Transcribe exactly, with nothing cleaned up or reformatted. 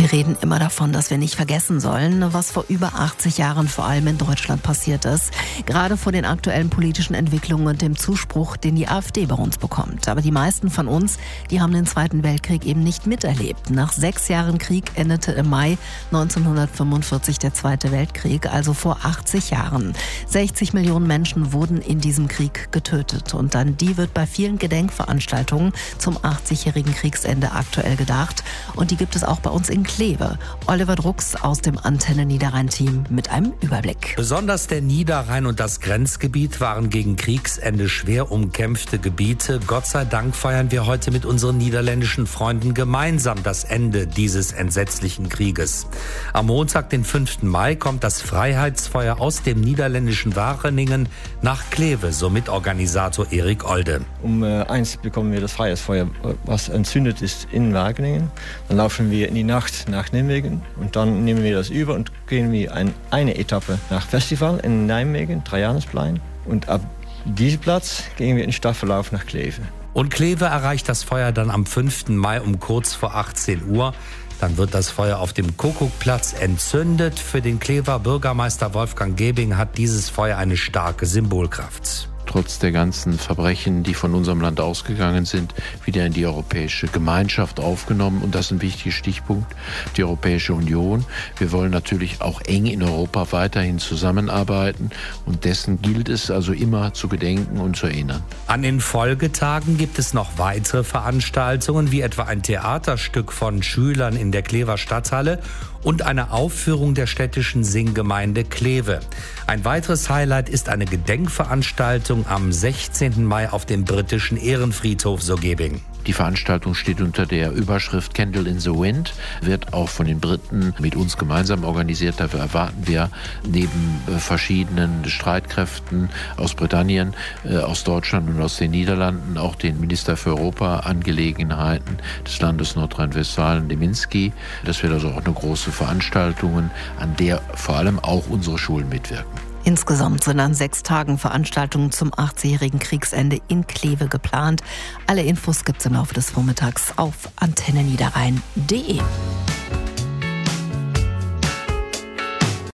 Wir reden immer davon, dass wir nicht vergessen sollen, was vor über achtzig Jahren vor allem in Deutschland passiert ist. Gerade vor den aktuellen politischen Entwicklungen und dem Zuspruch, den die AfD bei uns bekommt. Aber die meisten von uns, die haben den Zweiten Weltkrieg eben nicht miterlebt. Nach sechs Jahren Krieg endete im Mai neunzehnhundertfünfundvierzig der Zweite Weltkrieg, also vor achtzig Jahren. sechzig Millionen Menschen wurden in diesem Krieg getötet. Und an die wird bei vielen Gedenkveranstaltungen zum achtzigjährigen Kriegsende aktuell gedacht. Und die gibt es auch bei uns in Kleve. Oliver Drucks aus dem Antenne Niederrhein-Team mit einem Überblick. Besonders der Niederrhein und das Grenzgebiet waren gegen Kriegsende schwer umkämpfte Gebiete. Gott sei Dank feiern wir heute mit unseren niederländischen Freunden gemeinsam das Ende dieses entsetzlichen Krieges. Am Montag, den fünften Mai, kommt das Freiheitsfeuer aus dem niederländischen Wageningen nach Kleve, so Mitorganisator Erik Olde. Um äh, eins bekommen wir das Freiheitsfeuer, was entzündet ist in Wageningen. Dann laufen wir in die Nacht nach Nijmegen und dann nehmen wir das über und gehen wir ein, eine Etappe nach Festival in Nijmegen, Trajanusplein. Und ab diesem Platz gehen wir in Staffellauf nach Kleve. Und Kleve erreicht das Feuer dann am fünften Mai um kurz vor achtzehn Uhr. Dann wird das Feuer auf dem Kuckuckplatz entzündet. Für den Klever Bürgermeister Wolfgang Gebing hat dieses Feuer eine starke Symbolkraft. Trotz der ganzen Verbrechen, die von unserem Land ausgegangen sind, wieder in die europäische Gemeinschaft aufgenommen. Und das ist ein wichtiger Stichpunkt, die Europäische Union. Wir wollen natürlich auch eng in Europa weiterhin zusammenarbeiten. Und dessen gilt es also immer zu gedenken und zu erinnern. An den Folgetagen gibt es noch weitere Veranstaltungen, wie etwa ein Theaterstück von Schülern in der Klever Stadthalle und eine Aufführung der städtischen Singgemeinde Kleve. Ein weiteres Highlight ist eine Gedenkveranstaltung am sechzehnten Mai auf dem britischen Ehrenfriedhof, so Gebing. Die Veranstaltung steht unter der Überschrift Candle in the Wind, wird auch von den Briten mit uns gemeinsam organisiert. Dafür erwarten wir neben verschiedenen Streitkräften aus Britannien, aus Deutschland und aus den Niederlanden auch den Minister für Europaangelegenheiten des Landes Nordrhein-Westfalen, Deminski. Das wird also auch eine große Veranstaltung, an der vor allem auch unsere Schulen mitwirken. Insgesamt sind an sechs Tagen Veranstaltungen zum achtzigjährigen Kriegsende in Kleve geplant. Alle Infos gibt's im Laufe des Vormittags auf antenne niederrhein punkt de.